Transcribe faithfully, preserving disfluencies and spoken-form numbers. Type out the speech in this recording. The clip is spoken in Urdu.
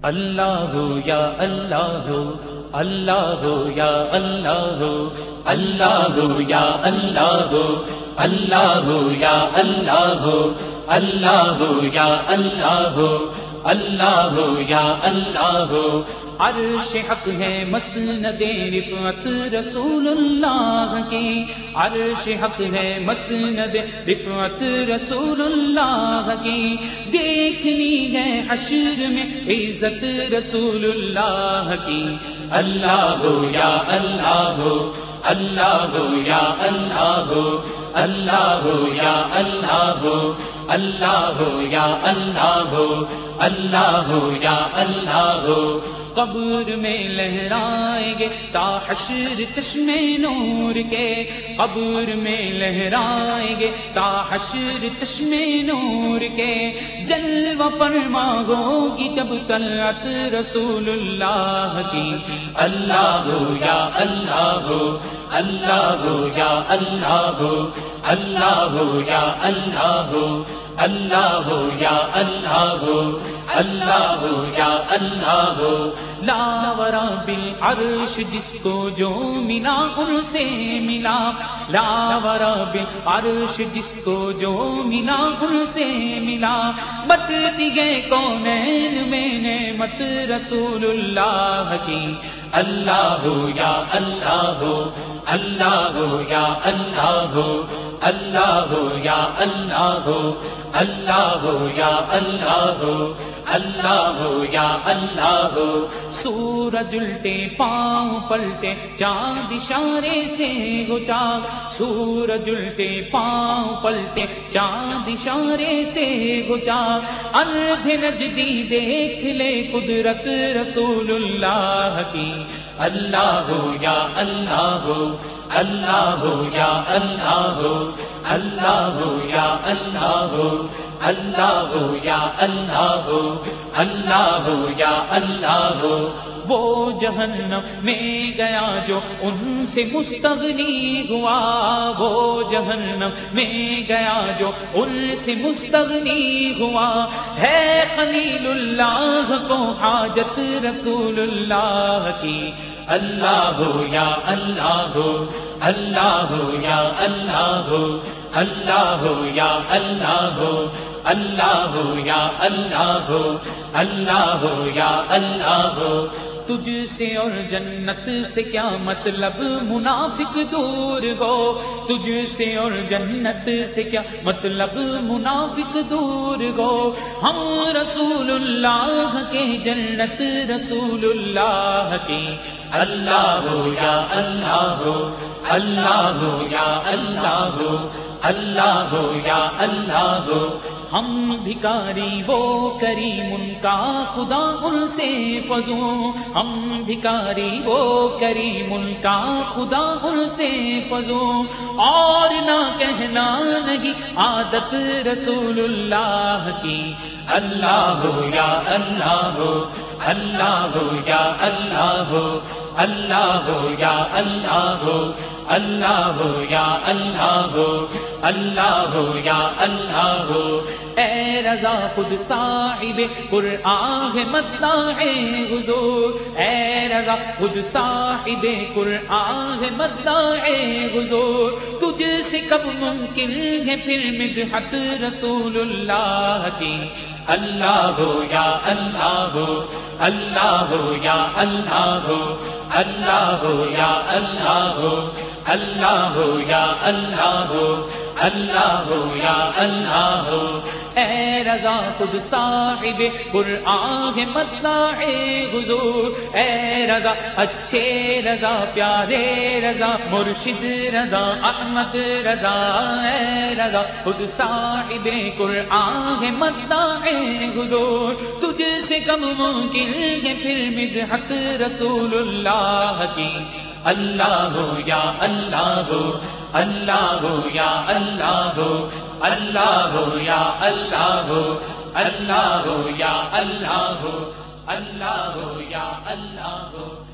اللہ یا اللہ اللہ یا اللہ اللہ یا اللہ اللہ یا اللہ اللہ یا اللہ اللہ یا اللہ عرش حق ہے مسند رفعت رسول اللہ کی، عرش حق ہے مسند رفعت رسول اللہ کی، دیکھنی ہے حشر میں عزت رسول اللہ کی۔ اللہ یا اللہ اللہ یا اللہ اللہ یا اللہ اللہ یا اللہ اللہ یا اللہ قبر میں لہرائیں گے تا حشر چشمے نور کے، قبر میں لہرائیں گے تا حشر چشمے نور کے، جلوہ فرما ہوگی جب طلعت رسول اللہ کی۔ اللہ یا اللہ اللہ یا اللہ اللہ یا اللہ اللہ یا اللہ اللہ یا اللہ لاورا بالعرش جس کو جو ملا ان سے ملا، لاورا بالعرش جس کو جو ملا ان سے ملا، بٹتی گئے کونین میں نعمت رسول اللہ کی۔ اللہ یا اللہ اللہ یا اللہ اللہ یا اللہ اللہ یا اللہ اللہ یا اللہ سورج الٹے پاؤں پلٹے چاند اشارے سے گھٹا، سورج الٹے پاؤں پلٹے چاند اشارے سے گھٹا، ارض نجدی دیکھ لے قدرت رسول اللہ کی۔ اللہ یا اللہ اللہ یا اللہ اللہ یا اللہ اللہ یا اللہ اللہ یا اللہ وہ جہنم میں گیا جو ان سے مستغنی ہوا، وہ جہنم میں گیا جو ان سے مستغنی ہوا، ہے خلیل اللہ کو حاجت رسول اللہ کی۔ اللہ یا اللہ اللہ یا اللہ اللہ یا اللہ اللہ یا اللہ اللہ یا اللہ تجھ سے اور جنت سے کیا مطلب منافق دور ہو، تجھ سے اور جنت سے کیا مطلب منافق دور ہو، ہم رسول اللہ کے جنت رسول اللہ کی۔ اللہ یا اللہ اللہ یا اللہ اللہ یا اللہ ہم بھکاری وہ کریم ان کا خدا ان سے فزوں، ہم بھکاری وہ کریم ان کا خدا ان سے فزوں، اور نہ کہنا نہیں عادت رسول اللہ کی۔ اللہ یا اللہ اللہ یا اللہ اللہ یا اللہ اللہ یا اللہ اللہ یا اللہ اے رضا خود صاحب قرآن ہے مداح حضور، اے رضا خود صاحب قرآن ہے مداح حضور، تجھ سے کب ممکن ہے پھر مدحت رسول اللہ کی۔ اللہ یا اللہ اللہ یا اللہ اللہ یا اللہ اللہ یا اللہ اللہ یا اللہ اے رضا خود صاحب قرآن ہے مداح حضور، اے رضا اچھے رضا پیارے رضا مرشد رضا احمد رضا، اے رضا خود صاحب قرآن ہے مداح حضور، تجھ سے کم ممکن ہے پھر مدحت رسول اللہ کی۔ اللہ یا اللہ اللہ یا اللہ اللہ یا اللہ اللہ یا اللہ اللہ یا اللہ